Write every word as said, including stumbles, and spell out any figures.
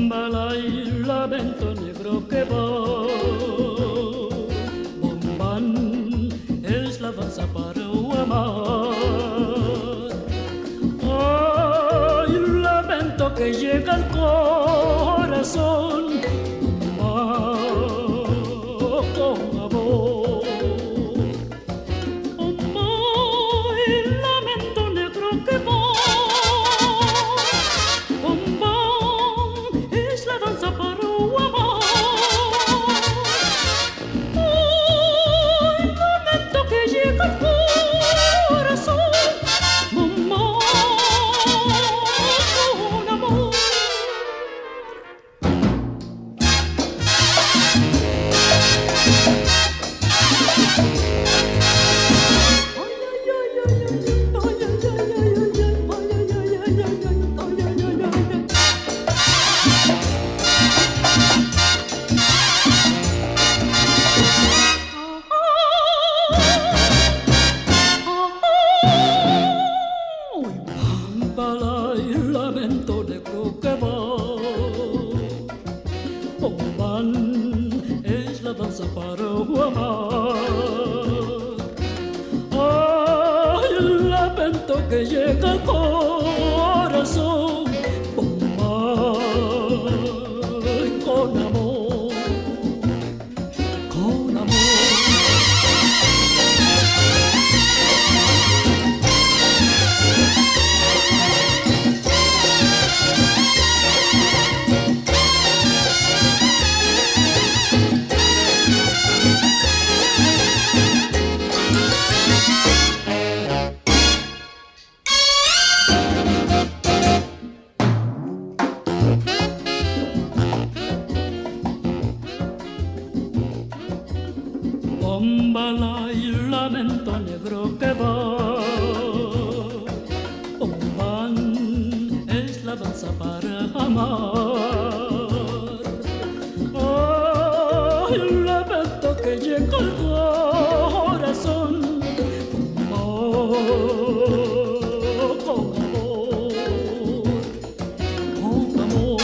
Bala y lamento negro que va. Bombán es la danza para amar. Ay, lamento que llega al corazón. Bombán con amor. Bombán, lamento negro que va. Lamento negro que va. Bombán es la danza para amar. Ay, el lamento que llega al corazón. Bombán con amor, con amor. Bombala y lamento negro que va. Bombán es la danza para amar. Ay, el lamento que llega al corazón. Bombán con amor, con amor.